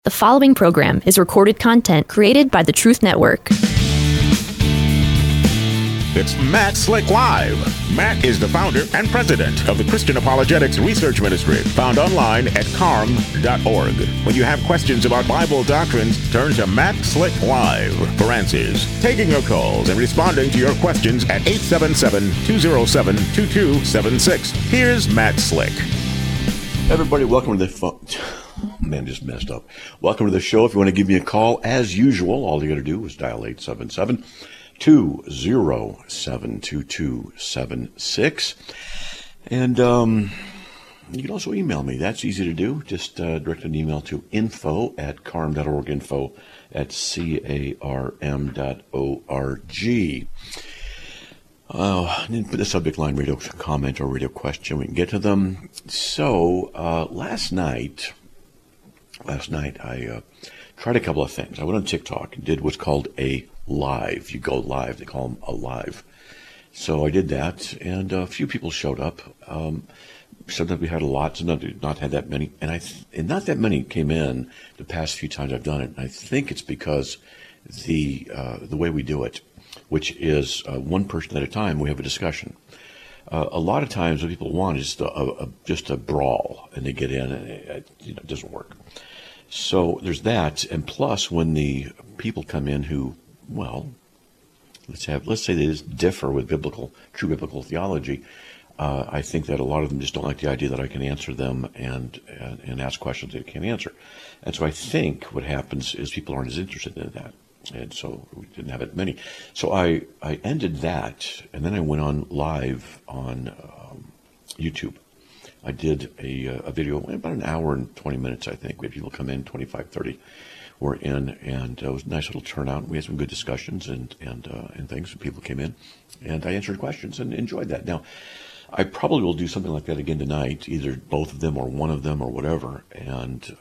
The following program is recorded content created by the Truth Network. It's Matt Slick Live. Matt is the founder and president of the Christian Apologetics Research Ministry, found online at carm.org. When you have questions about Bible doctrines, turn to Matt Slick Live for answers. Taking your calls and responding to your questions at 877-207-2276. Here's Matt Slick. Everybody, welcome to the phone. Man, just messed up. Welcome to the show. If you want to give me a call, as usual, all you got to do is dial 877-207-2276. And you can also email me. That's easy to do. Just direct an email to info@carm.org, info@carm.org. I didn't put the subject line radio comment or radio question. We can get to them. So, last night I tried a couple of things. I went on TikTok and did what's called a live. You go live. They call them a live. So I did that, and a few people showed up. Sometimes we had a lot, sometimes we not had that many. And not that many came in the past few times I've done it. And I think it's because the way we do it, which is one person at a time, we have a discussion. A lot of times what people want is just a brawl, and they get in, and it doesn't work. So there's that, and plus when the people come in who, well, let's say they just differ with true biblical theology, I think that a lot of them just don't like the idea that I can answer them and ask questions they can't answer. And so I think what happens is people aren't as interested in that. And so we didn't have it many. So I ended that, and then I went on live on YouTube. I did a video, about an hour and 20 minutes, I think. We had people come in, 25, 30 were in, and it was a nice little turnout. We had some good discussions and things, and people came in, and I answered questions and enjoyed that. Now, I probably will do something like that again tonight, either both of them or one of them or whatever, and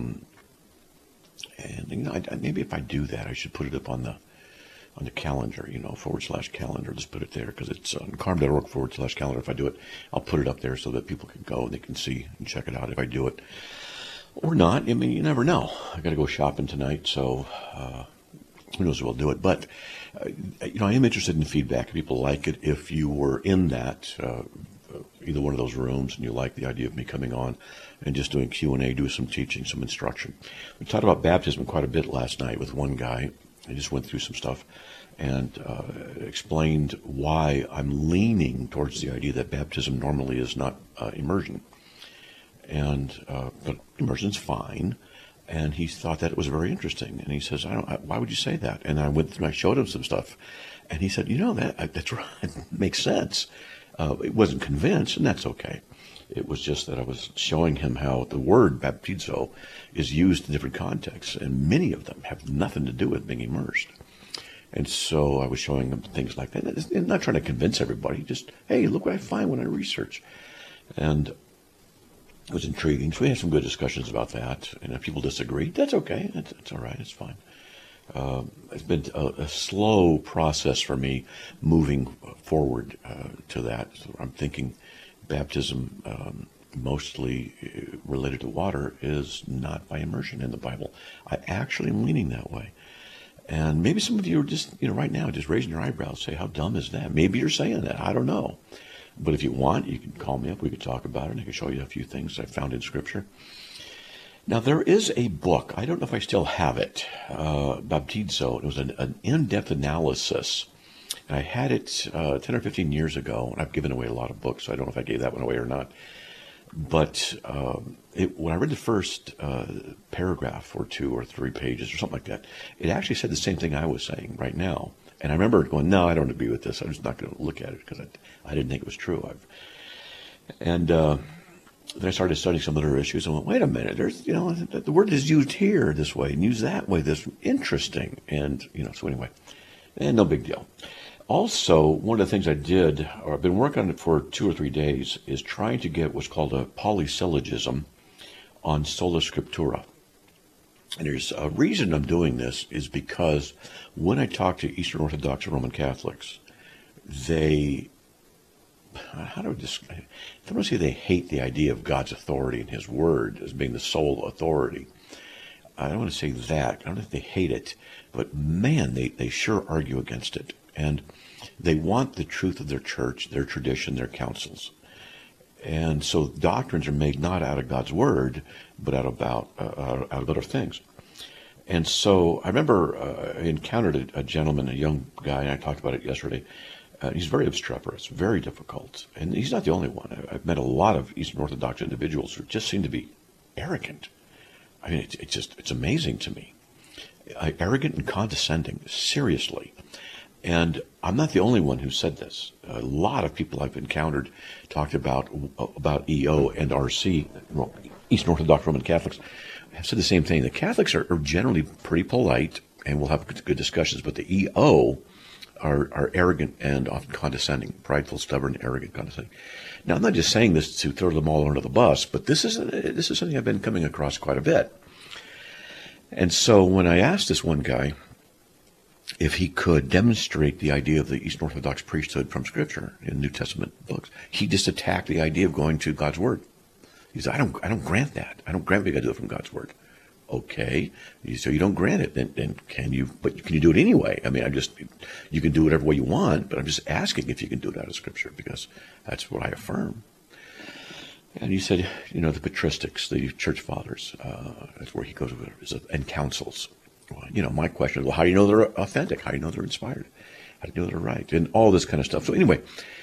maybe if I do that, I should put it up on the calendar, /calendar. Let's put it there, because it's on carm.org /calendar. If I do it, I'll put it up there so that people can go and they can see and check it out if I do it or not. I mean, you never know. I got to go shopping tonight, so who knows if I'll do it. But, I am interested in feedback. If people like it, if you were in that, either one of those rooms, and you like the idea of me coming on and just doing Q&A, do some teaching, some instruction. We talked about baptism quite a bit last night with one guy. I just went through some stuff and explained why I'm leaning towards the idea that baptism normally is not immersion. But immersion's fine. And he thought that it was very interesting. And he says, why would you say that? And I went through and I showed him some stuff. And he said, that's right. It makes sense. It wasn't convinced, and that's okay. It was just that I was showing him how the word baptizo is used in different contexts, and many of them have nothing to do with being immersed. And so I was showing him things like that. And not trying to convince everybody, just, hey, look what I find when I research. And it was intriguing. So we had some good discussions about that. And if people disagree, that's okay. It's all right. It's fine. It's been a slow process for me moving forward to that. So I'm thinking baptism, mostly related to water, is not by immersion in the Bible. I actually am leaning that way. And maybe some of you are just, right now, just raising your eyebrows, say, how dumb is that? Maybe you're saying that. I don't know. But if you want, you can call me up. We could talk about it, and I can show you a few things I found in Scripture. Now, there is a book, I don't know if I still have it, Baptizo. It was an in-depth analysis. And I had it 10 or 15 years ago, and I've given away a lot of books, so I don't know if I gave that one away or not. But when I read the first paragraph or 2 or 3 pages or something like that, it actually said the same thing I was saying right now. And I remember going, no, I don't agree with this. I'm just not going to look at it because I didn't think it was true. Then I started studying some other issues and went, wait a minute, there's, the word is used here this way and used that way. That's interesting. And, so anyway, no big deal. Also, one of the things I did, or I've been working on it for 2 or 3 days, is trying to get what's called a polysyllogism on sola scriptura. And there's a reason I'm doing this is because when I talk to Eastern Orthodox and Roman Catholics, they I don't want to say they hate the idea of God's authority and His Word as being the sole authority. I don't want to say that. I don't know if they hate it, but man, they sure argue against it. And they want the truth of their church, their tradition, their councils. And so doctrines are made not out of God's word, but out of other things. And so I remember I encountered a gentleman, a young guy, and I talked about it yesterday. He's very obstreperous, very difficult. And he's not the only one. I've met a lot of Eastern Orthodox individuals who just seem to be arrogant. I mean, it's amazing to me. Arrogant and condescending, seriously. And I'm not the only one who said this. A lot of people I've encountered talked about EO and RC, well, Eastern Orthodox Roman Catholics, have said the same thing. The Catholics are generally pretty polite and will have good discussions, but the EO are arrogant and often condescending, prideful, stubborn, arrogant, condescending. Now, I'm not just saying this to throw them all under the bus, but this is something I've been coming across quite a bit. And so when I asked this one guy if he could demonstrate the idea of the Eastern Orthodox priesthood from Scripture in New Testament books, he just attacked the idea of going to God's Word. He said, I don't grant that. I don't grant we got to do it from God's Word. Okay, so you don't grant it, then can you? But can you do it anyway? I mean, you can do whatever way you want, but I'm just asking if you can do it out of Scripture, because that's what I affirm. And he said, the patristics, the church fathers, that's where he goes with it, and councils. Well, my question is, well, how do you know they're authentic? How do you know they're inspired? How do you know they're right? And all this kind of stuff. So anyway,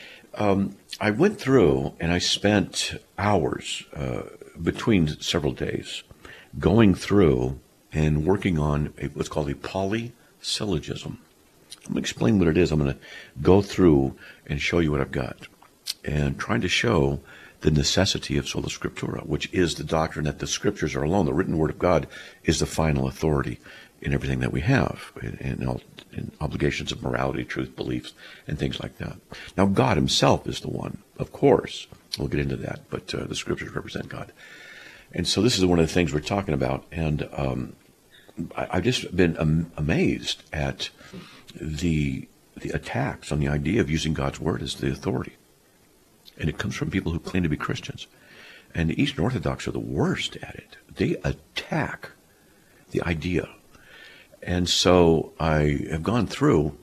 I went through and I spent hours between several days going through and working on what's called a polysyllogism. I'm going to explain what it is. I'm going to go through and show you what I've got, and trying to show the necessity of sola scriptura, which is the doctrine that the Scriptures are alone. The written Word of God is the final authority in everything that we have, in obligations of morality, truth, beliefs, and things like that. Now, God Himself is the one, of course. We'll get into that, but the Scriptures represent God. And so this is one of the things we're talking about, and I've just been amazed at the attacks on the idea of using God's Word as the authority. And it comes from people who claim to be Christians. And the Eastern Orthodox are the worst at it. They attack the idea. And so I have gone through,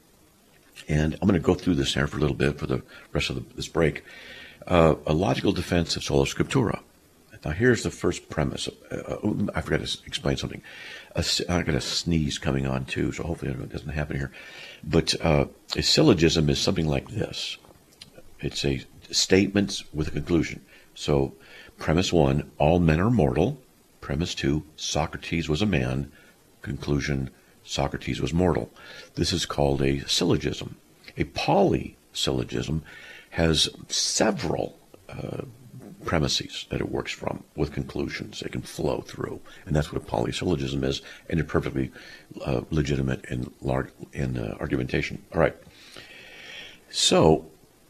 and I'm going to go through this here for a little bit for the rest of this break, a logical defense of sola scriptura. Now, here's the first premise. I forgot to explain something. I've got a sneeze coming on, too, so hopefully it doesn't happen here. But a syllogism is something like this. It's a statement with a conclusion. So, premise 1, all men are mortal. Premise 2, Socrates was a man. Conclusion, Socrates was mortal. This is called a syllogism. A polysyllogism has several premises that it works from with conclusions. They can flow through. And that's what a polysyllogism is, and they're perfectly legitimate in argumentation. All right. So,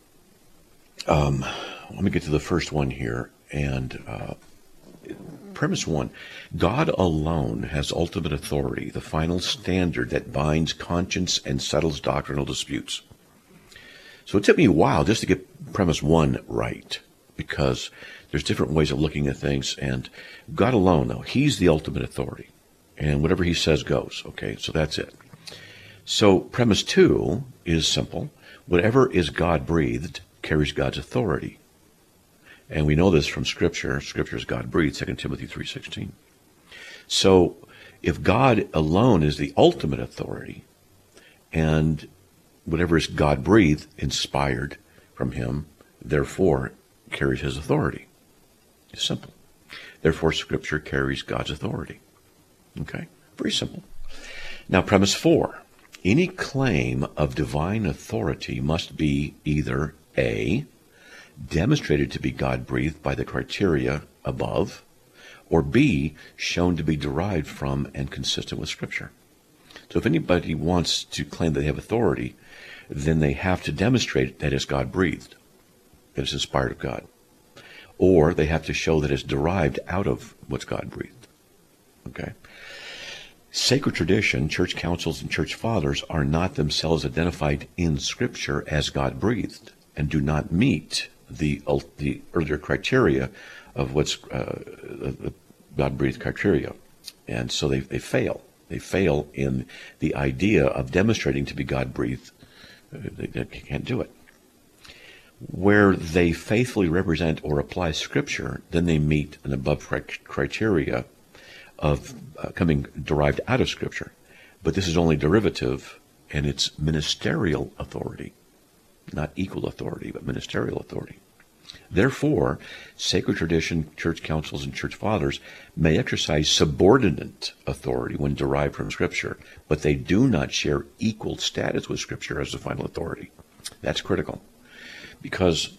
let me get to the first one here. And premise 1, God alone has ultimate authority, the final standard that binds conscience and settles doctrinal disputes. So it took me a while just to get premise 1 right, because there's different ways of looking at things, and God alone, though, He's the ultimate authority, and whatever He says goes. Okay, so that's it. So premise 2 is simple. Whatever is God-breathed carries God's authority. And we know this from Scripture. Scripture is God-breathed, 2 Timothy 3:16. So if God alone is the ultimate authority, and whatever is God-breathed, inspired from Him, therefore carries His authority. It's simple. Therefore, Scripture carries God's authority. Okay? Very simple. Now, premise 4. Any claim of divine authority must be either A, demonstrated to be God-breathed by the criteria above, or B, shown to be derived from and consistent with Scripture. So if anybody wants to claim that they have authority, then they have to demonstrate that it's God-breathed, that it's inspired of God. Or they have to show that it's derived out of what's God-breathed. Okay? Sacred tradition, church councils, and church fathers are not themselves identified in Scripture as God-breathed and do not meet the earlier criteria of what's the God-breathed criteria. And so they fail. They fail in the idea of demonstrating to be God-breathed. They can't do it. Where they faithfully represent or apply Scripture, then they meet an above criteria of coming derived out of Scripture. But this is only derivative, and it's ministerial authority. Not equal authority, but ministerial authority. Therefore, sacred tradition, church councils, and church fathers may exercise subordinate authority when derived from Scripture, but they do not share equal status with Scripture as the final authority. That's critical. Because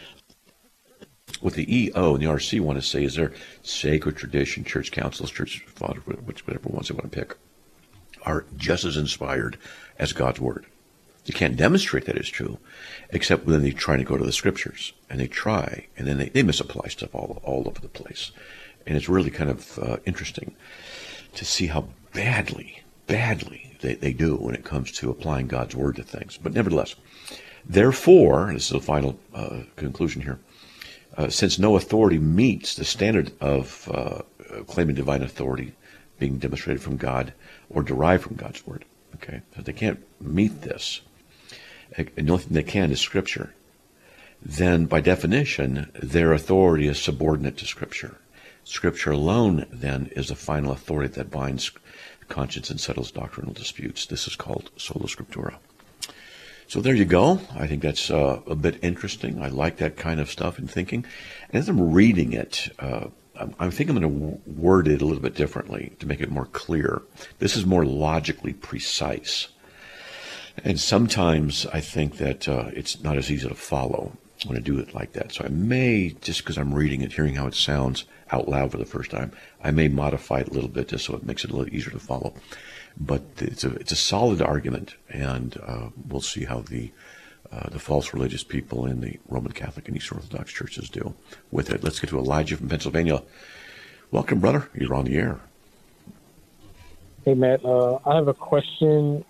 what the EO and the RC want to say is their sacred tradition, church councils, church fathers, whatever ones they want to pick, are just as inspired as God's Word. You can't demonstrate that it's true, except when they try to go to the Scriptures, and they try, and then they misapply stuff all over the place. And it's really kind of interesting to see how badly they do when it comes to applying God's Word to things. But nevertheless, therefore, and this is the final conclusion here, since no authority meets the standard of claiming divine authority being demonstrated from God or derived from God's Word, okay, so they can't meet this, and the only thing they can is Scripture, then by definition, their authority is subordinate to Scripture. Scripture alone, then, is the final authority that binds conscience and settles doctrinal disputes. This is called sola scriptura. So there you go. I think that's a bit interesting. I like that kind of stuff in thinking. And as I'm reading it, I think I'm going to word it a little bit differently to make it more clear. This is more logically precise. And sometimes I think that it's not as easy to follow when I do it like that. So I may, just because I'm reading it, hearing how it sounds out loud for the first time, I may modify it a little bit just so it makes it a little easier to follow. But it's a solid argument, and we'll see how the false religious people in the Roman Catholic and Eastern Orthodox churches do with it. Let's get to Elijah from Pennsylvania. Welcome, brother. You're on the air. Hey, Matt. I have a question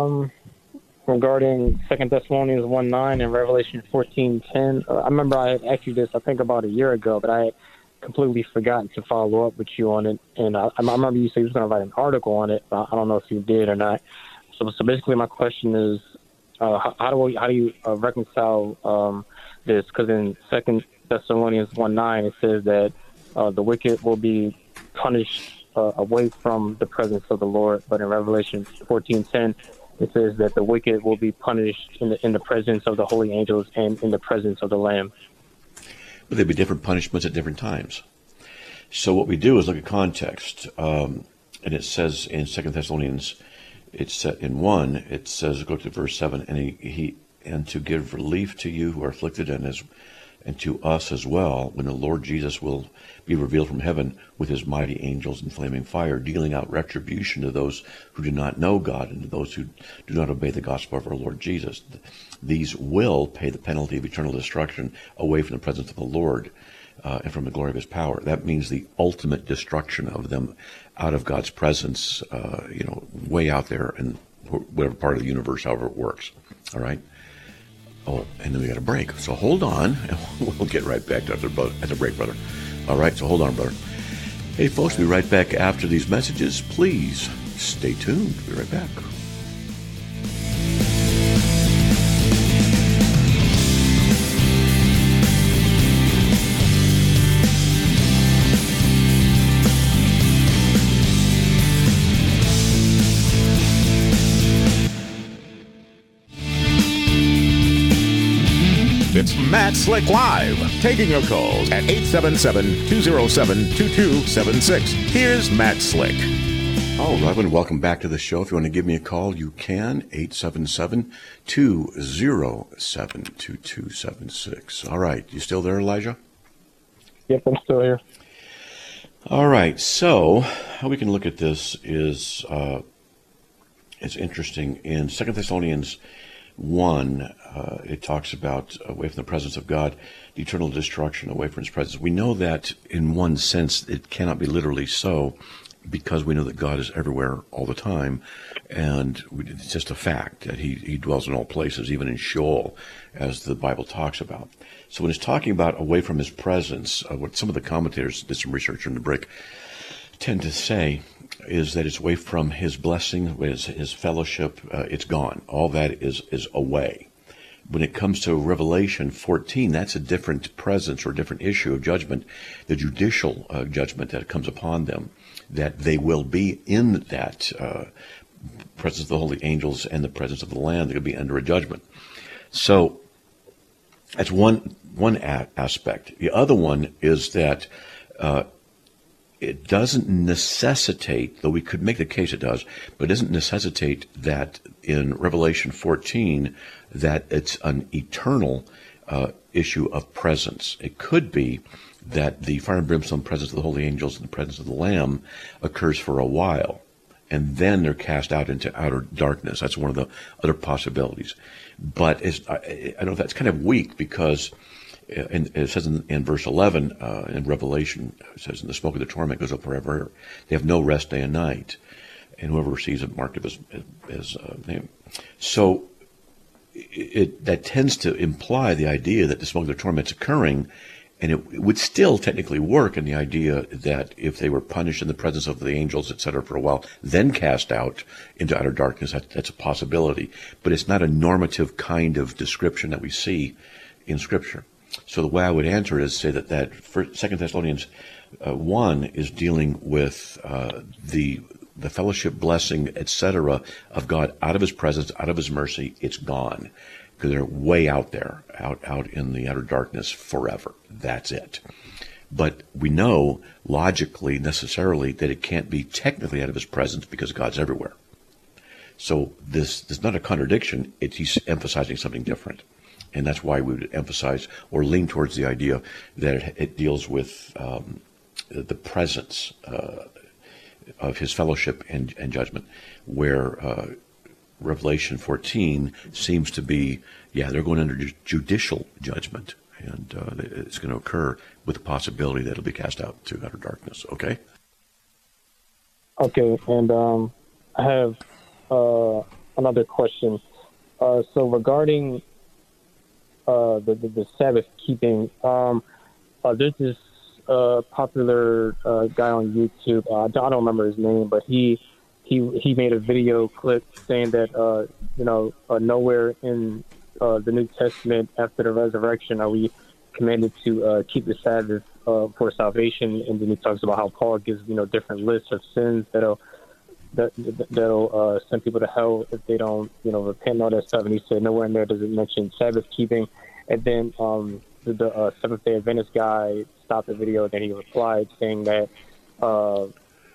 regarding 2 Thessalonians 1:9 and Revelation 14:10. I remember I had asked you this, I think, about a year ago, but I had completely forgotten to follow up with you on it. And I remember you said you were going to write an article on it, but I don't know if you did or not. So basically my question is, how do you reconcile this? Because in 2 Thessalonians 1:9, it says that the wicked will be punished away from the presence of the Lord. But in Revelation 14:10, it says that the wicked will be punished in the presence of the holy angels and in the presence of the Lamb. But there'd be different punishments at different times. So what we do is look at context. And it says in 2 Thessalonians, it's set in 1, it says, go to verse 7, and to give relief to you who are afflicted, and to us as well, when the Lord Jesus will be revealed from heaven with his mighty angels in flaming fire, dealing out retribution to those who do not know God and to those who do not obey the gospel of our Lord Jesus. These will pay the penalty of eternal destruction away from the presence of the Lord and from the glory of his power. That means the ultimate destruction of them out of God's presence, way out there in whatever part of the universe, however it works. All right? Oh, and then we got a break. So hold on, and we'll get right back to the break, brother. All right, so hold on, brother. Hey, folks, we'll be right back after these messages. Please stay tuned. We'll be right back. It's Matt Slick Live, taking your calls at 877-207-2276. Here's Matt Slick. All right, and welcome back to the show. If you want to give me a call, you can, 877-207-2276. All right, you still there, Elijah? Yep, I'm still here. All right, so how we can look at this is it's interesting. In 2 Thessalonians 1, it talks about away from the presence of God, the eternal destruction away from his presence. We know that in one sense it cannot be literally so, because we know that God is everywhere all the time, and it's just a fact that he dwells in all places, even in Sheol, as the Bible talks about. So when it's talking about away from his presence, what some of the commentators did some research in the break, tend to say is that it's away from his blessing, his fellowship, it's gone. All that is away. When it comes to Revelation 14, that's a different presence or different issue of judgment, the judicial judgment that comes upon them, that they will be in that presence of the holy angels and the presence of the Lamb. They're going to be under a judgment. So that's one aspect. The other one is that it doesn't necessitate, though we could make the case it does, but it doesn't necessitate that in Revelation 14 that it's an eternal issue of presence. It could be that the fire and brimstone presence of the holy angels and the presence of the Lamb occurs for a while, and then they're cast out into outer darkness. That's one of the other possibilities. But I know that's kind of weak because it says in verse 11 in Revelation, it says, "And the smoke of the torment goes up forever. They have no rest day and night, and whoever receives it marked of his name." So that tends to imply the idea that the smoke of the torment's occurring, and it would still technically work in the idea that if they were punished in the presence of the angels, etc., for a while, then cast out into outer darkness, that's a possibility. But it's not a normative kind of description that we see in Scripture. So the way I would answer it is say that 2 Thessalonians 1 is dealing with the fellowship, blessing, etc., of God out of his presence, out of his mercy. It's gone because they're way out there, out in the outer darkness forever. That's it. But we know logically, necessarily, that it can't be technically out of his presence because God's everywhere. So this is not a contradiction. He's emphasizing something different. And that's why we would emphasize or lean towards the idea that it deals with the presence of his fellowship and judgment, where Revelation 14 seems to be, they're going under judicial judgment, and it's going to occur with the possibility that it'll be cast out to outer darkness. Okay? Okay, and I have another question. So regarding the Sabbath keeping, there's this popular guy on YouTube. I don't remember his name, but he made a video clip saying that nowhere in the New Testament after the resurrection are we commanded to keep the Sabbath for salvation. And then he talks about how Paul gives different lists of sins that'll send people to hell if they don't repent and all that stuff. And he said nowhere in there does it mention Sabbath keeping. And then the Seventh-day Adventist guy stopped the video, and then he replied saying that God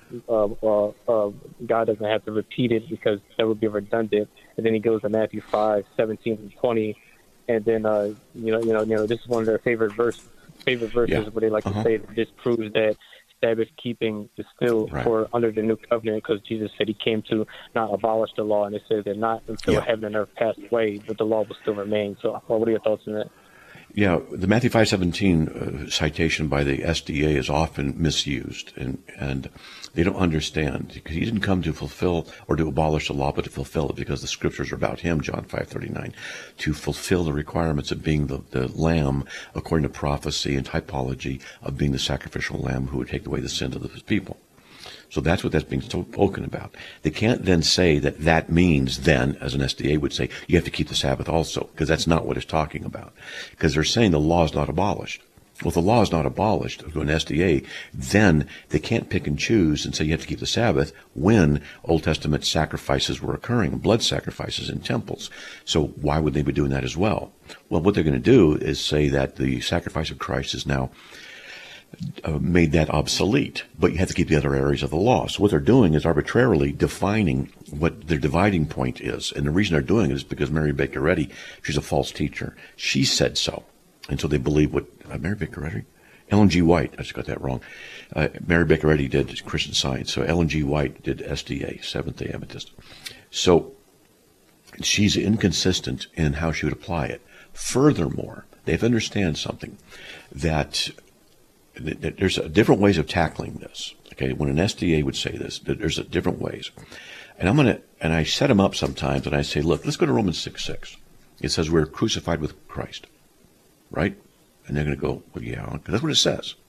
doesn't have to repeat it because that would be redundant. And then he goes to Matthew 5:17-20, and then this is one of their favorite verses where they like to say that this proves that Sabbath keeping is still for under the new covenant, because Jesus said he came to not abolish the law, and it says that not until heaven and earth passed away, but the law will still remain. So what are your thoughts on that? Yeah, the Matthew 5:17 citation by the SDA is often misused, and they don't understand, because he didn't come to fulfill or to abolish the law, but to fulfill it, because the scriptures are about him, John 5:39, to fulfill the requirements of being the lamb, according to prophecy and typology, of being the sacrificial lamb who would take away the sins of his people. So that's what that's being spoken about. They can't then say that means then, as an SDA would say, you have to keep the Sabbath also, because that's not what it's talking about. Because they're saying the law is not abolished. Well, if the law is not abolished to an SDA, then they can't pick and choose and say you have to keep the Sabbath when Old Testament sacrifices were occurring, blood sacrifices in temples. So why would they be doing that as well? Well, what they're going to do is say that the sacrifice of Christ is now made that obsolete, but you have to keep the other areas of the law. So what they're doing is arbitrarily defining what their dividing point is. And the reason they're doing it is because Mary Baker Eddy, she's a false teacher. She said so. And so they believe what Mary Baker Eddy? Ellen G. White, I just got that wrong. Mary Baker Eddy did Christian Science. So Ellen G. White did SDA, Seventh-day Adventist. So she's inconsistent in how she would apply it. Furthermore, they have to understand something, that there's different ways of tackling this. Okay, when an SDA would say this, there's different ways, and I set them up sometimes, and I say, look, let's go to Romans 6:6. It says we're crucified with Christ, right? And they're going to go, well, yeah, because that's what it says.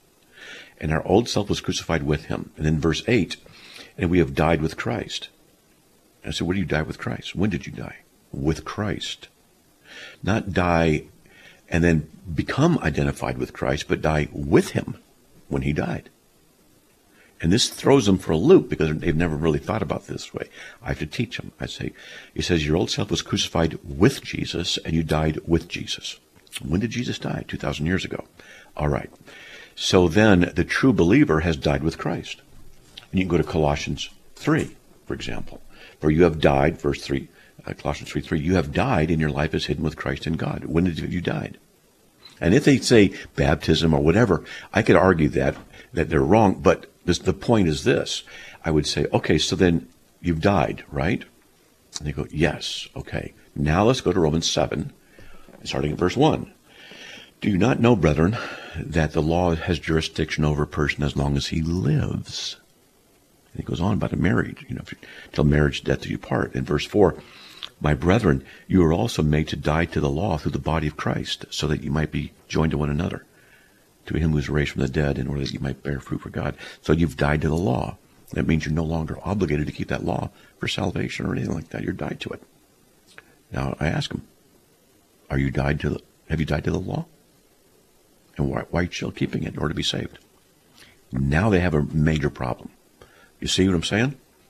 And our old self was crucified with him. And then verse 8, and we have died with Christ. I said, where do you die with Christ? When did you die? With Christ. Not die and then become identified with Christ, but die with him when he died. And this throws them for a loop because they've never really thought about it this way. I have to teach them. I say, he says, your old self was crucified with Jesus and you died with Jesus. When did Jesus die? 2,000 years ago. All right. So then the true believer has died with Christ. And you can go to Colossians 3, for example. For you have died, verse 3, Colossians 3:3, you have died and your life is hidden with Christ in God. When did you died? And if they say baptism or whatever, I could argue that they're wrong, but the point is this. I would say, okay, so then you've died, right? And they go, yes, okay. Now let's go to Romans 7, starting at verse 1. Do you not know, brethren, that the law has jurisdiction over a person as long as he lives? And he goes on about a married, till marriage, death do you part. In verse 4, my brethren, you are also made to die to the law through the body of Christ, so that you might be joined to one another, to him who is raised from the dead, in order that you might bear fruit for God. So you've died to the law. That means you're no longer obligated to keep that law for salvation or anything like that. You're died to it. Now I ask them, have you died to the law? And why are you still keeping it in order to be saved? Now they have a major problem. You see what I'm saying?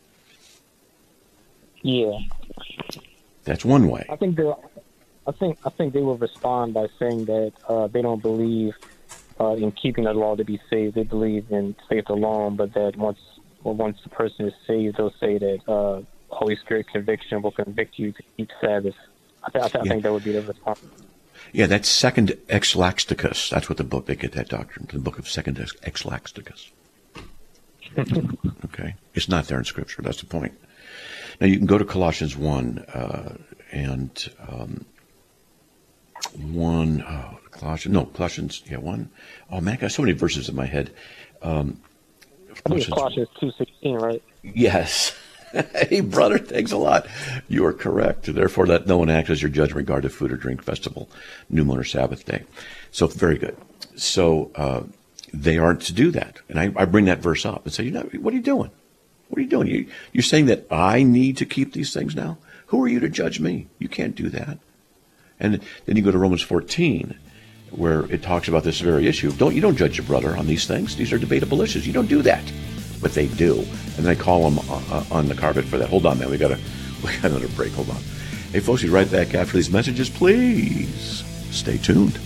Yeah. That's one way. I think they will respond by saying that they don't believe in keeping the law to be saved. They believe in faith alone, but that once the person is saved, they'll say that Holy Spirit conviction will convict you to keep Sabbath. I think that would be the response. Yeah, that's Second Exlaxticus. That's what they get that doctrine, the book of Second Exlaxticus. Okay. It's not there in Scripture. That's the point. Now you can go to Colossians 1 and 1. Colossians. Yeah, 1. Oh man, I got so many verses in my head. I think it's Colossians 2:16, right? Yes. Hey, brother, thanks a lot. You are correct. Therefore, let no one act as your judge in regard to food or drink, festival, new moon, or Sabbath day. So, very good. So, they aren't to do that. And I bring that verse up and say, what are you doing? What are you doing? You're saying that I need to keep these things now? Who are you to judge me? You can't do that. And then you go to Romans 14, where it talks about this very issue. You don't judge your brother on these things. These are debatable issues. You don't do that. But they do. And they call them on the carpet for that. Hold on, man. We got another break. Hold on. Hey, folks, we'll be right back after these messages. Please stay tuned.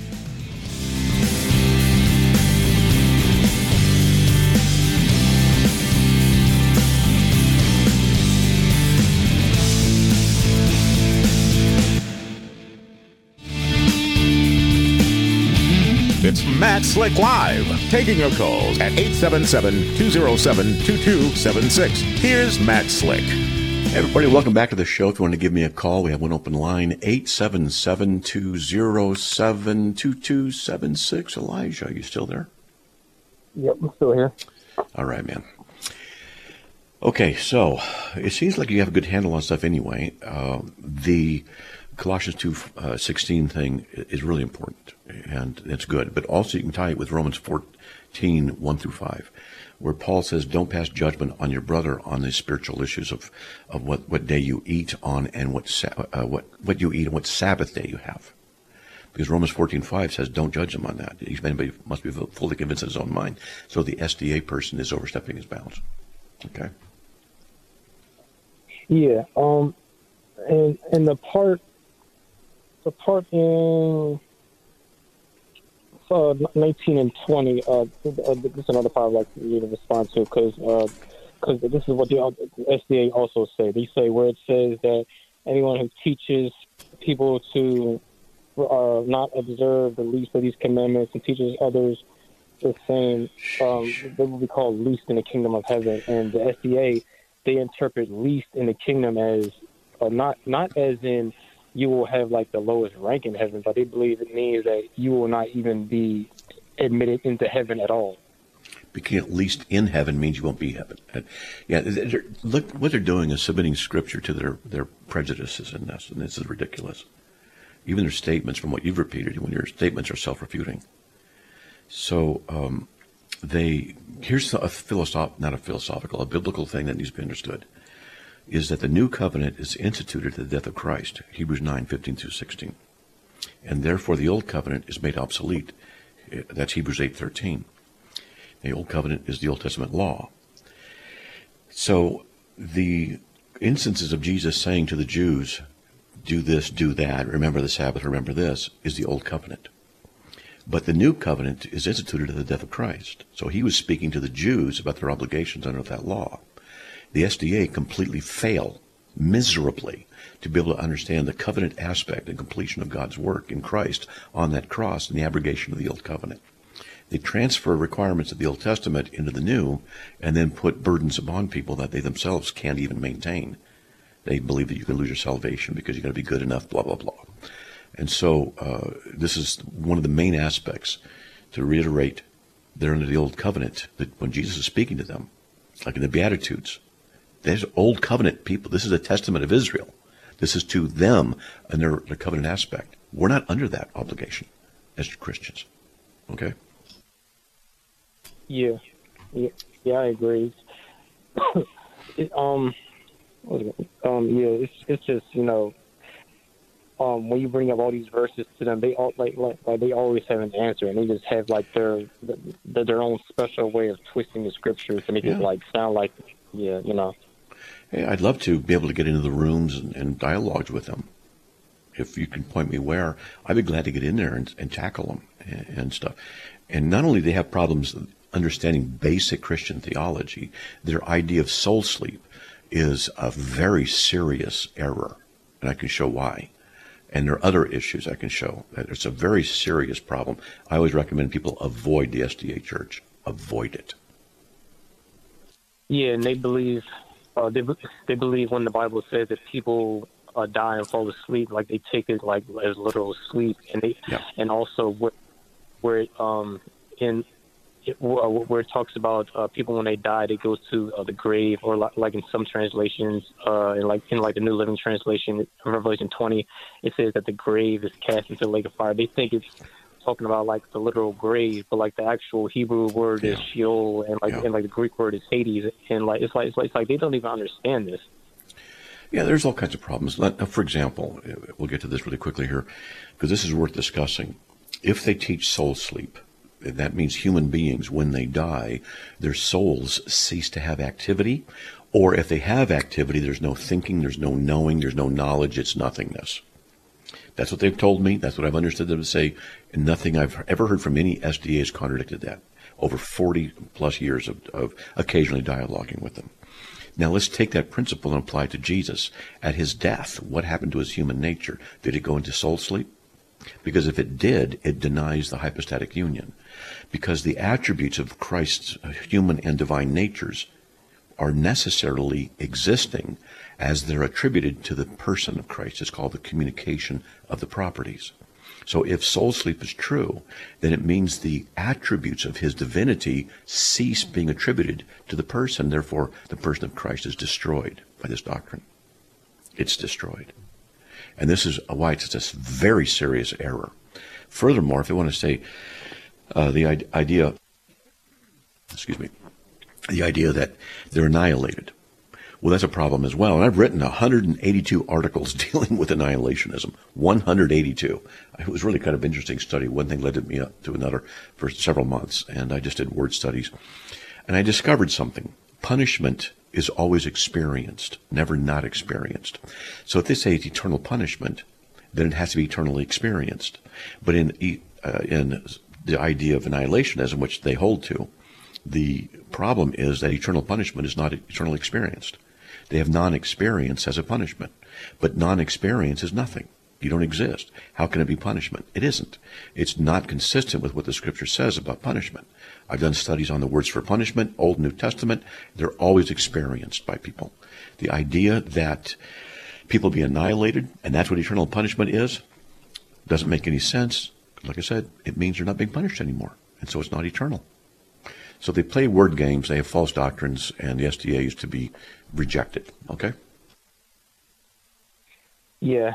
It's Matt Slick Live, taking your calls at 877-207-2276. Here's Matt Slick. Hey everybody, welcome back to the show. If you want to give me a call, we have one open line, 877-207-2276. Elijah, are you still there? Yep, I'm still here. All right, man. Okay, so it seems like you have a good handle on stuff anyway. The Colossians 2:16 thing is really important, and it's good. But also you can tie it with Romans 14, 1 through 5, where Paul says, don't pass judgment on your brother on the spiritual issues of what day you eat on and what you eat and what Sabbath day you have. Because Romans 14:5 says, don't judge him on that. Anybody must be fully convinced in his own mind. So the SDA person is overstepping his bounds. Okay? Yeah. And the part in 19 and 20, this is another part I'd like you to respond to, because this is what the SDA also say. They say where it says that anyone who teaches people to not observe the least of these commandments and teaches others the same, they will be called least in the kingdom of heaven. And the SDA, they interpret least in the kingdom as not as in you will have like the lowest rank in heaven, but they believe it means that you will not even be admitted into heaven at all. Being at least in heaven means you won't be heaven. Yeah, look, what they're doing is submitting Scripture to their prejudices in this, and this is ridiculous. Even their statements, from what you've repeated, when your statements are self-refuting. So here's a biblical thing that needs to be understood, is that the new covenant is instituted at the death of Christ, Hebrews 9:15 through 16. And therefore the old covenant is made obsolete. That's Hebrews 8:13. The old covenant is the Old Testament law. So the instances of Jesus saying to the Jews, do this, do that, remember the Sabbath, remember this, is the old covenant. But the new covenant is instituted at the death of Christ. So he was speaking to the Jews about their obligations under that law. The SDA completely fail miserably to be able to understand the covenant aspect and completion of God's work in Christ on that cross and the abrogation of the old covenant. They transfer requirements of the Old Testament into the New and then put burdens upon people that they themselves can't even maintain. They believe that you can lose your salvation because you've got to be good enough, blah, blah, blah. And so this is one of the main aspects to reiterate they're under the Old Covenant, that when Jesus is speaking to them, like in the Beatitudes, there's Old Covenant people. This is a testament of Israel. This is to them and their covenant aspect. We're not under that obligation as Christians. Okay? Yeah, I agree. It's just, when you bring up all these verses to them, they all like they always have an answer, and they just have like their own special way of twisting the scriptures to make it like sound like, Hey, I'd love to be able to get into the rooms and dialogues with them. If you can point me where, I'd be glad to get in there and tackle them and stuff. And not only do they have problems understanding basic Christian theology, their idea of soul sleep is a very serious error, and I can show why. And there are other issues I can show that it's a very serious problem. I always recommend people avoid the SDA church. Avoid it. Yeah, and they believe they believe when the Bible says that people die and fall asleep, like they take it like as literal sleep, and and also where it talks about people when they die, they go to the grave, or like in some translations, in the New Living Translation, Revelation 20, it says that the grave is cast into the lake of fire. They think it's talking about like the literal grave, but like the actual Hebrew word is Sheol, and the Greek word is Hades, and it's like they don't even understand this. Yeah, there's all kinds of problems. For example, we'll get to this really quickly here, because this is worth discussing. If they teach soul sleep, that means human beings, when they die, their souls cease to have activity, or if they have activity, there's no thinking, there's no knowing, there's no knowledge, it's nothingness. That's what they've told me. That's what I've understood them to say. And nothing I've ever heard from any SDA has contradicted that. Over 40 plus years of occasionally dialoguing with them. Now let's take that principle and apply it to Jesus. At his death, what happened to his human nature? Did it go into soul sleep? Because if it did, it denies the hypostatic union. Because the attributes of Christ's human and divine natures are necessarily existing as they're attributed to the person of Christ. It's called the communication of the properties. So if soul sleep is true, then it means the attributes of his divinity cease being attributed to the person. Therefore, the person of Christ is destroyed by this doctrine. It's destroyed. And this is why it's a very serious error. Furthermore, if you want to say the idea that they're annihilated, well, that's a problem as well. And I've written 182 articles dealing with annihilationism. 182. It was really kind of interesting study. One thing led me up to another for several months, and I just did word studies. And I discovered something. Punishment is always experienced, never not experienced. So if they say it's eternal punishment, then it has to be eternally experienced. But in the idea of annihilationism, which they hold to, the problem is that eternal punishment is not eternally experienced. They have non-experience as a punishment. But non-experience is nothing. You don't exist. How can it be punishment? It isn't. It's not consistent with what the Scripture says about punishment. I've done studies on the words for punishment, Old and New Testament. They're always experienced by people. The idea that people be annihilated, and that's what eternal punishment is, doesn't make any sense. Like I said, it means they're not being punished anymore, and so it's not eternal. So they play word games, they have false doctrines, and the SDA is to be rejected. Okay? Yeah.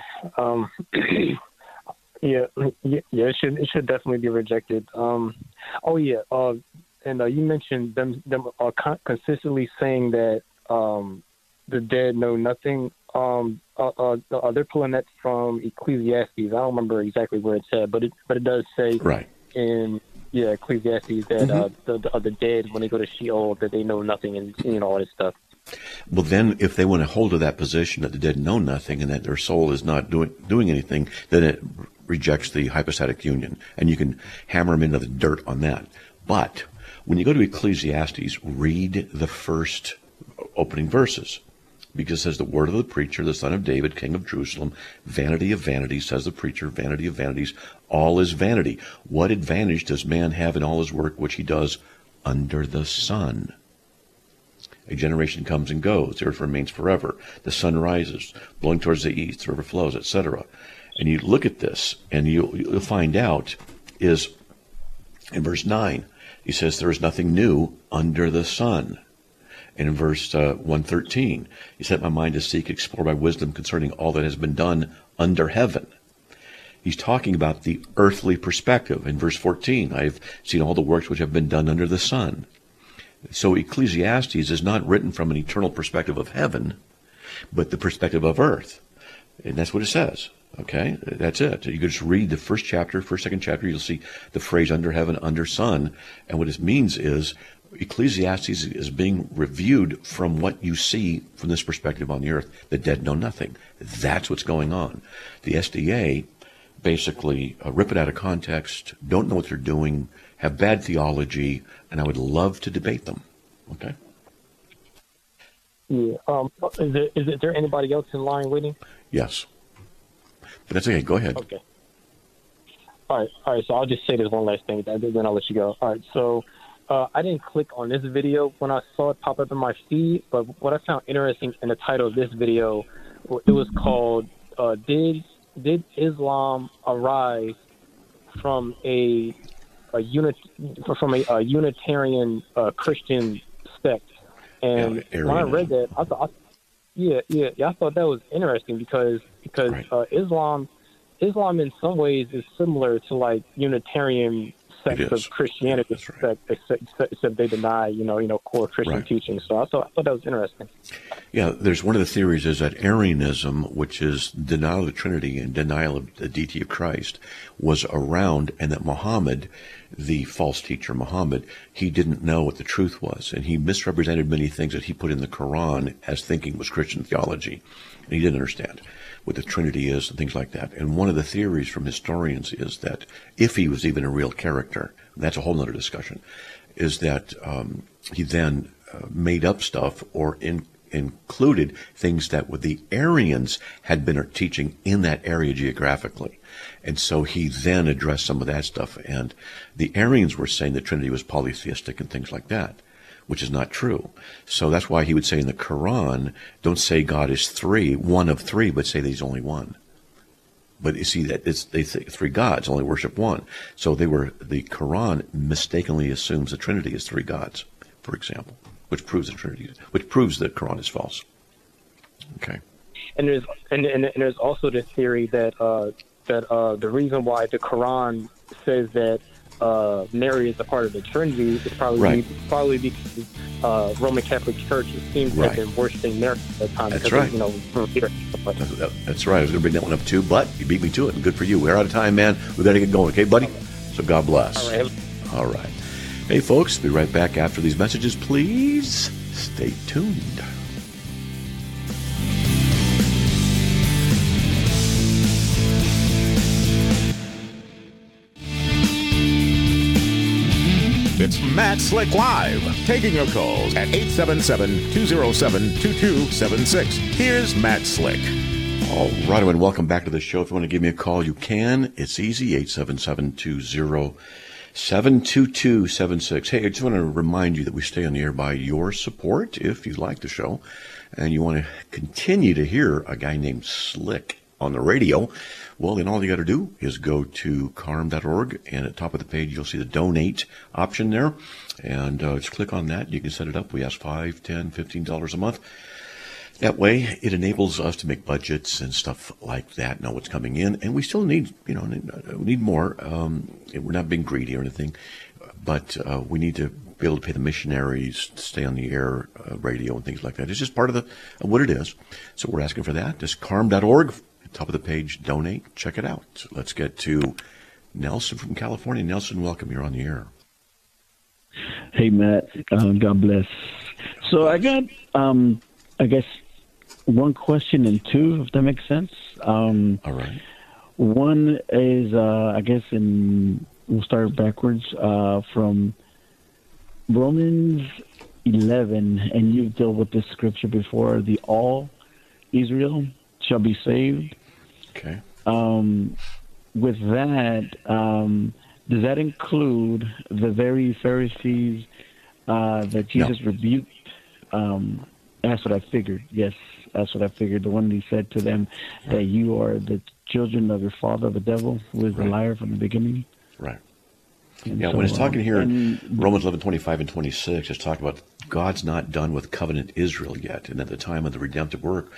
It should definitely be rejected. As you mentioned them are consistently saying that the dead know nothing. They're pulling that from Ecclesiastes. I don't remember exactly where it said, but it does say in Ecclesiastes that the dead, when they go to Sheol, that they know nothing, and all this stuff. Well, then, if they want to hold to that position that the dead know nothing and that their soul is not doing anything, then it rejects the hypostatic union, and you can hammer them into the dirt on that. But when you go to Ecclesiastes, read the first opening verses, because it says, the word of the preacher, the son of David, king of Jerusalem, vanity of vanities, says the preacher, vanity of vanities, all is vanity. What advantage does man have in all his work which he does under the sun? A generation comes and goes, the earth remains forever. The sun rises, blowing towards the east, the river flows, etc. And you look at this, and you'll find out is, in verse 9, he says, there is nothing new under the sun. And in verse 113, he set my mind to seek, explore by wisdom concerning all that has been done under heaven. He's talking about the earthly perspective. In verse 14, I have seen all the works which have been done under the sun. So Ecclesiastes is not written from an eternal perspective of heaven, but the perspective of earth. And that's what it says. Okay, that's it. You can just read the first, second chapter, you'll see the phrase under heaven, under sun. And what it means is Ecclesiastes is being reviewed from what you see from this perspective on the earth. The dead know nothing. That's what's going on. The SDA basically rip it out of context, don't know what they're doing, have bad theology, and I would love to debate them. Okay? Yeah. Is there anybody else in line waiting? Yes. But that's okay. Go ahead. Okay. All right. So I'll just say this one last thing, then I'll let you go. All right. So I didn't click on this video when I saw it pop up in my feed, but what I found interesting in the title of this video, it was called "Did Islam Arise from a Unitarian Christian sect?" And when I read that, I thought, I thought that was interesting because Islam in some ways is similar to like Unitarian sects of Christianity, except they deny core Christian teaching. So I thought that was interesting. Yeah, there's one of the theories is that Arianism, which is denial of the Trinity and denial of the deity of Christ, was around, and that Muhammad, the false teacher Muhammad, he didn't know what the truth was, and he misrepresented many things that he put in the Quran as thinking was Christian theology, and he didn't understand what the Trinity is and things like that. And one of the theories from historians is that if he was even a real character, and that's a whole other discussion, is that he then made up stuff or included things that the Arians had been teaching in that area geographically. And so he then addressed some of that stuff. And the Arians were saying the Trinity was polytheistic and things like that, which is not true. So that's why he would say in the Quran, don't say God is one of three, but say that he's only one. But you see that they say three gods, only worship one. So the Quran mistakenly assumes the Trinity is three gods, for example, which proves the Quran is false. Okay. And there's also the theory that the reason why the Quran says that Mary is a part of the Trinity is probably because Roman Catholic Church seems to have been worshiping Mary at that time. That's right. That's right. I was going to bring that one up too, but you beat me to it, and good for you. We're out of time, man. We got to get going, okay, buddy? So God bless. All right. Hey, folks, be right back after these messages. Please stay tuned. It's Matt Slick Live, taking your calls at 877-207-2276. Here's Matt Slick. All right, and welcome back to the show. If you want to give me a call, you can. It's easy, 877-207-2276. Hey, I just want to remind you that we stay on the air by your support. If you like the show and you want to continue to hear a guy named Slick on the radio, well, then all you got to do is go to carm.org, and at the top of the page, you'll see the donate option there, and just click on that. You can set it up. We ask $5, $10, $15 a month. That way, it enables us to make budgets and stuff like that, know what's coming in, and we still need, we need more. We're not being greedy or anything. but we need to be able to pay the missionaries to stay on the air, radio, and things like that. It's just part of what it is. So we're asking for that. Just carm.org, top of the page, donate. Check it out. So let's get to Nelson from California. Nelson, welcome. You're on the air. Hey, Matt. God bless. So I got, I guess, one question and two, if that makes sense. All right. One is, I guess, we'll start backwards from Romans 11, and you've dealt with this scripture before, the all Israel shall be saved. Okay. With that, does that include the very Pharisees that Jesus rebuked? That's what I figured. Yes, that's what I figured. The one he said to them that you are the children of your father, the devil, who is the liar from the beginning. Right. And when it's talking here in Romans 11:25 and 26, it's talking about God's not done with covenant Israel yet. And at the time of the redemptive work,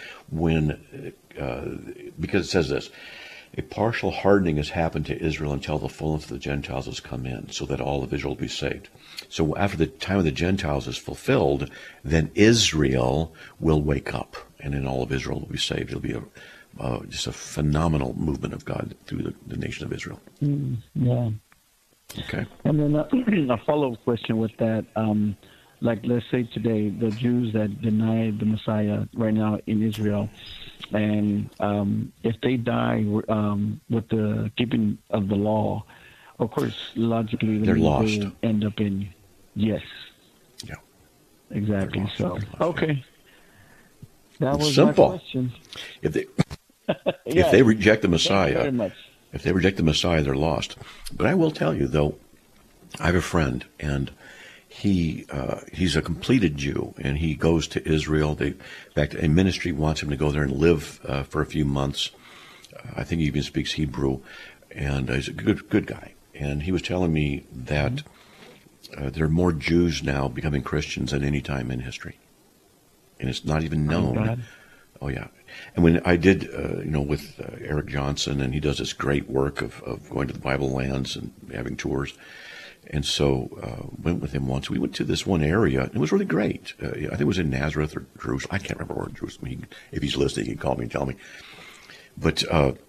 because it says this, a partial hardening has happened to Israel until the fullness of the Gentiles has come in, so that all of Israel will be saved. So after the time of the Gentiles is fulfilled, then Israel will wake up, and then all of Israel will be saved. It'll be just a phenomenal movement of God through the nation of Israel. Yeah. Okay. And then a follow-up question with that, like let's say today, the Jews that deny the Messiah right now in Israel, and if they die with the keeping of the law, of course, logically, they're lost. They will end up in, yes. Yeah. Exactly. Lost, So, okay. That was simple. my question. If they Yeah. if they reject the Thank you Messiah, very much. if they reject the Messiah, they're lost. But I will tell you, though, I have a friend, and he's a completed Jew, and he goes to Israel. In fact, a ministry wants him to go there and live for a few months. I think he even speaks Hebrew, and he's a good guy. And he was telling me that there are more Jews now becoming Christians than any time in history, and it's not even known. Oh, yeah. And when I did, with Eric Johnson, and he does this great work of going to the Bible lands and having tours. And so went with him once. We went to this one area. It was really great. I think it was in Nazareth or Jerusalem. I can't remember where in Jerusalem. If he's listening, he can call me and tell me. But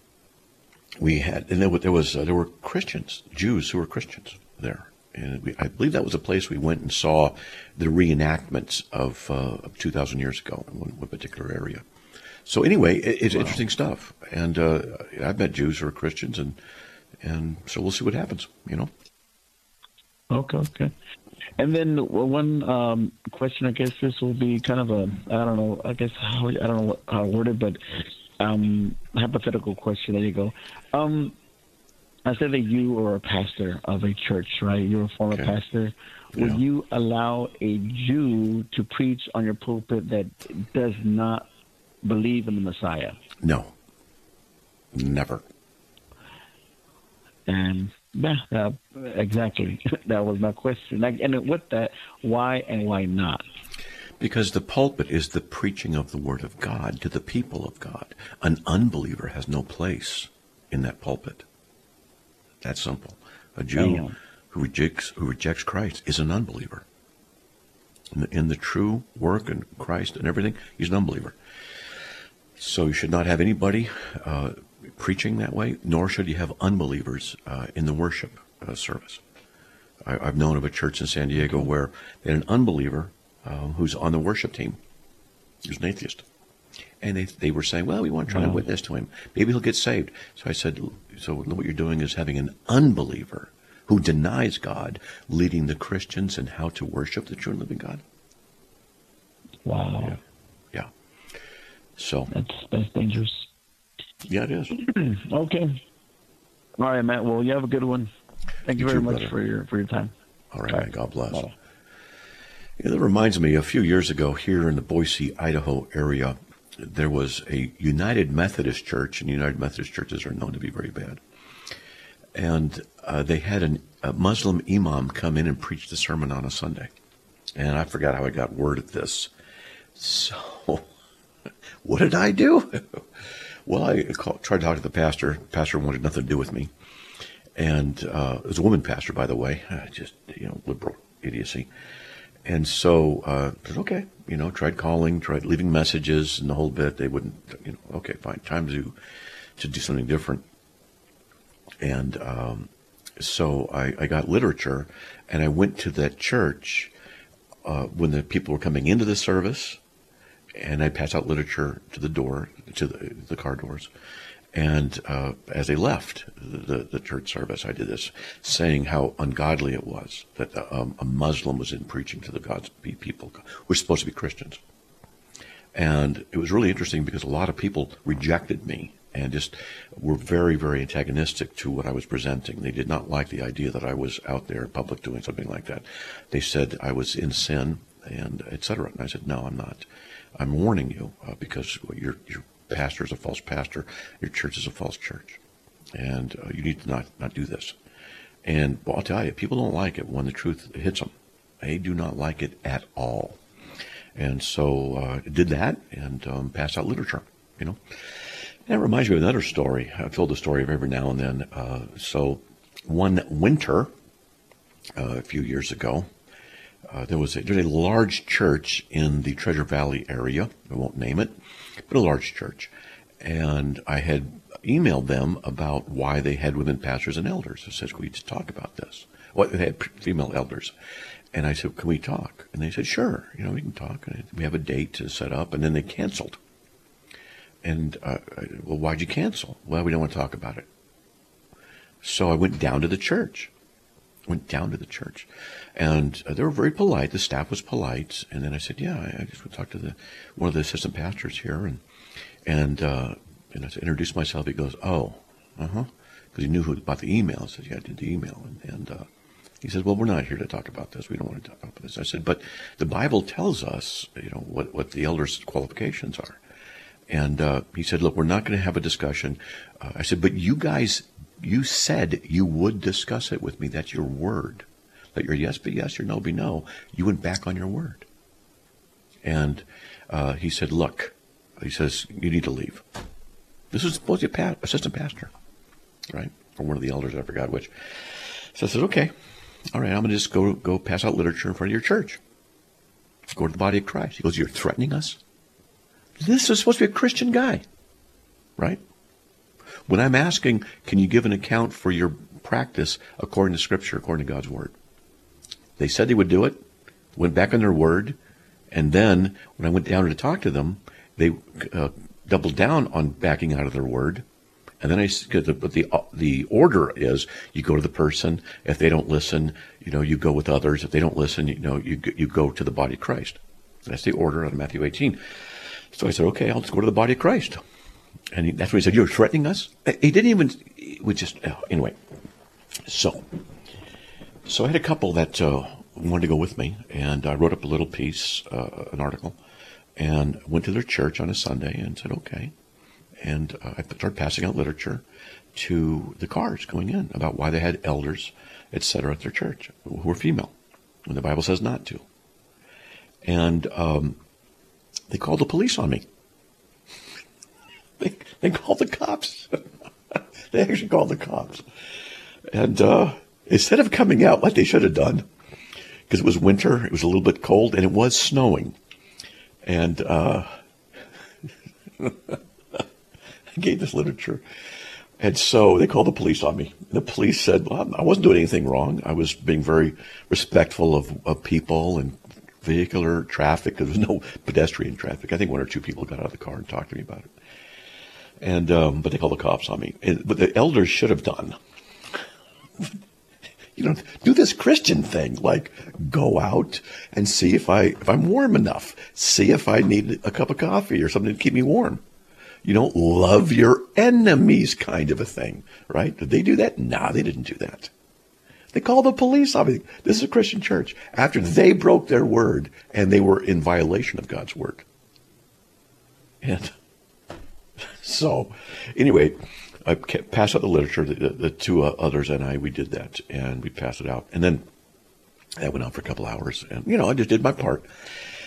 there were Christians, Jews who were Christians there. And I believe that was a place we went and saw the reenactments of 2,000 years ago in one particular area. So anyway, it's interesting stuff. And I've met Jews who are Christians, and so we'll see what happens, Okay. And then one question, I guess this will be kind of I don't know how to word it, but hypothetical question. There you go. I said that you are a pastor of a church, right? You're a former pastor. Would you allow a Jew to preach on your pulpit that does not believe in the Messiah? No. Never. And exactly. That was my question. And with that, why and why not? Because the pulpit is the preaching of the Word of God to the people of God. An unbeliever has no place in that pulpit. That's simple. A Jew who rejects Christ is an unbeliever. In the true work and Christ and everything, he's an unbeliever. So you should not have anybody preaching that way, nor should you have unbelievers in the worship service. I've known of a church in San Diego where they had an unbeliever who's on the worship team. He was an atheist. And they were saying, well, we want to try to witness to him. Maybe he'll get saved. So I said, so what you're doing is having an unbeliever who denies God leading the Christians in how to worship the true and living God. Wow. Yeah. So that's dangerous. Yeah, it is. Okay. All right, Matt. Well, you have a good one. Thank you very much for your time. All right, man. God bless. That reminds me, a few years ago here in the Boise, Idaho area, there was a United Methodist Church, and United Methodist churches are known to be very bad. And they had a Muslim imam come in and preach the sermon on a Sunday. And I forgot how I got word of this. So what did I do? Well, I tried to talk to the pastor. The pastor wanted nothing to do with me. And it was a woman pastor, by the way, just, liberal idiocy. And so I said, okay, tried calling, tried leaving messages and the whole bit. They wouldn't, okay, fine, time to do something different. And so I got literature, and I went to that church when the people were coming into the service, and I passed out literature to the door, to the car doors. And as they left the church service, I did this, saying how ungodly it was that a Muslim was in preaching to the God's people who were supposed to be Christians. And it was really interesting because a lot of people rejected me and just were very, very antagonistic to what I was presenting. They did not like the idea that I was out there in public doing something like that. They said I was in sin and et cetera. And I said, no, I'm not. I'm warning you because your pastor is a false pastor. Your church is a false church. And you need to not do this. And well, I'll tell you, people don't like it when the truth hits them. They do not like it at all. And so I did that and passed out literature, And it reminds me of another story. I've told the story every now and then. So one winter, a few years ago, there's a large church in the Treasure Valley area. I won't name it, but a large church. And I had emailed them about why they had women pastors and elders. I said, can we just talk about this? Well, they had female elders. And I said, can we talk? And they said, sure, we can talk. And we have a date to set up. And then they canceled. And, well, why'd you cancel? Well, we don't want to talk about it. So I went down to the church. And they were very polite. The staff was polite. And then I said, yeah, I just want to talk to one of the assistant pastors here. And I introduced myself. He goes, oh, because he knew about the email. I said, yeah, I did the email. And he says, well, we're not here to talk about this. We don't want to talk about this. I said, but the Bible tells us, what the elders' qualifications are. And he said, look, we're not going to have a discussion. I said, but you guys, you said you would discuss it with me. That's your word. Let your yes be yes, your no be no. You went back on your word. And he said, look, he says, you need to leave. This is supposed to be assistant pastor, right? Or one of the elders, I forgot which. So I said, okay, all right, I'm going to just go pass out literature in front of your church. Go to the body of Christ. He goes, you're threatening us? This is supposed to be a Christian guy, right? When I'm asking, can you give an account for your practice according to Scripture, according to God's Word? They said they would do it, went back on their word, and then when I went down to talk to them, they doubled down on backing out of their word. And then but the order is you go to the person. If they don't listen, you go with others. If they don't listen, you go to the body of Christ. That's the order out of Matthew 18. So I said, okay, I'll just go to the body of Christ. And that's when he said, you're threatening us? He didn't even, anyway. So I had a couple that wanted to go with me, and I wrote up a little piece, an article, and went to their church on a Sunday and said, okay. And I started passing out literature to the cars going in about why they had elders, et cetera, at their church who were female, when the Bible says not to. And they called the police on me. They called the cops. They actually called the cops. And instead of coming out like they should have done, because it was winter, it was a little bit cold, and it was snowing. And I gave this literature. And so they called the police on me. The police said, well, I wasn't doing anything wrong. I was being very respectful of people and vehicular traffic. There was no pedestrian traffic. I think one or two people got out of the car and talked to me about it. And but they called the cops on me. But the elders should have done, do this Christian thing, like go out and see if I'm warm enough. See if I need a cup of coffee or something to keep me warm. Love your enemies kind of a thing, right? Did they do that? No, they didn't do that. They called the police on me. This is a Christian church. After they broke their word and they were in violation of God's word. And so, anyway, I passed out the literature. The two others and we did that, and we passed it out. And then that went on for a couple hours. And, I just did my part.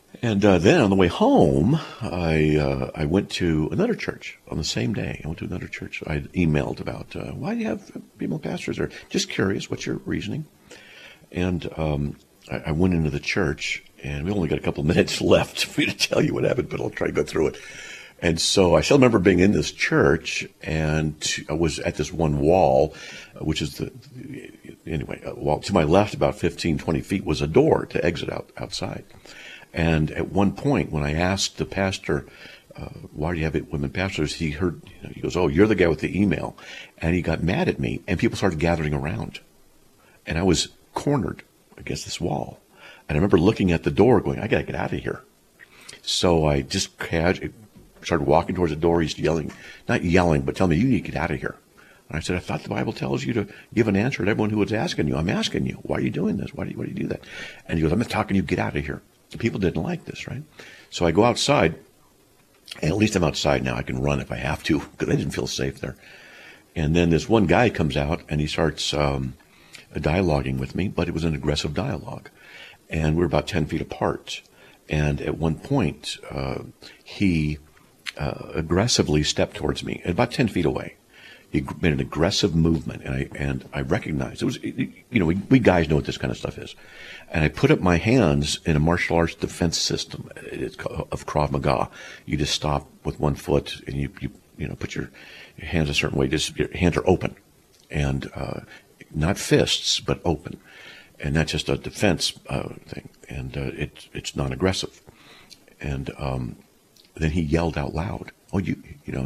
And then on the way home, I went to another church on the same day. I went to another church. I emailed about, why do you have female pastors there? Just curious, what's your reasoning? And I went into the church, and we only got a couple of minutes left for me to tell you what happened, but I'll try to go through it. And so I still remember being in this church, and I was at this one wall, which is wall to my left, about 15, 20 feet, was a door to exit outside. And at one point, when I asked the pastor, why do you have women pastors, he heard, he goes, oh, you're the guy with the email. And he got mad at me, and people started gathering around. And I was cornered against this wall. And I remember looking at the door going, I got to get out of here. So I just started walking towards the door. He's yelling, not yelling, but telling me, you need to get out of here. And I said, I thought the Bible tells you to give an answer to everyone who was asking you. I'm asking you, why are you doing this? Why do you do that? And he goes, I'm not talking to you, get out of here. People didn't like this, right? So I go outside, and at least I'm outside now. I can run if I have to, because I didn't feel safe there. And then this one guy comes out, and he starts dialoguing with me, but it was an aggressive dialogue. And we're about 10 feet apart. And at one point, he aggressively stepped towards me, at about 10 feet away. He made an aggressive movement, and I recognized it was, we guys know what this kind of stuff is. And I put up my hands in a martial arts defense system of Krav Maga. You just stop with one foot, and you put your hands a certain way. Just your hands are open, and not fists, but open, and that's just a defense thing. And it's non-aggressive. And then he yelled out loud, "Oh, he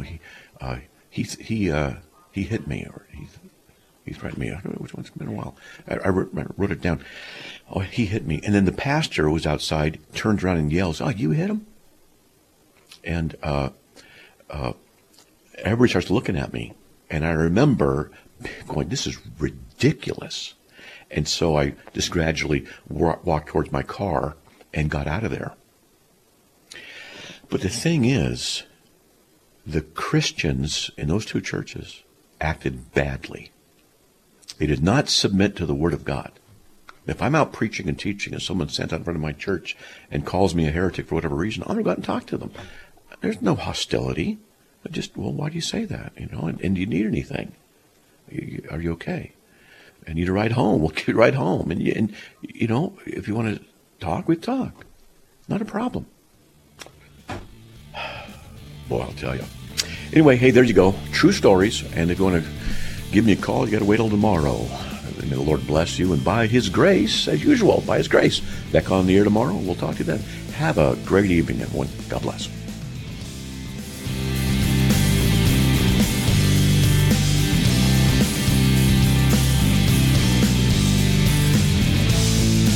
hit me, or he threatened me. I don't know which one's been a while. I wrote it down. Oh, he hit me." And then the pastor who was outside turns around and yells, "Oh, you hit him?" And everybody starts looking at me. And I remember going, this is ridiculous. And so I just gradually walked towards my car and got out of there. But the thing is, the Christians in those two churches acted badly. They did not submit to the Word of God. If I'm out preaching and teaching and someone stands out in front of my church and calls me a heretic for whatever reason, I'm going to go out and talk to them. There's no hostility. Just, well, why do you say that? And do you need anything? Are you okay? I need a ride home. We'll get a ride home. And if you want to talk, we talk. Not a problem. Boy, I'll tell you. Anyway, hey, there you go. True stories. And if you want to give me a call, you got to wait till tomorrow. And may the Lord bless you. And by His grace, as usual, by His grace, back on the air tomorrow. We'll talk to you then. Have a great evening, everyone. God bless.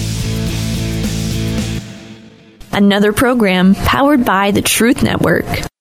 Another program powered by the Truth Network.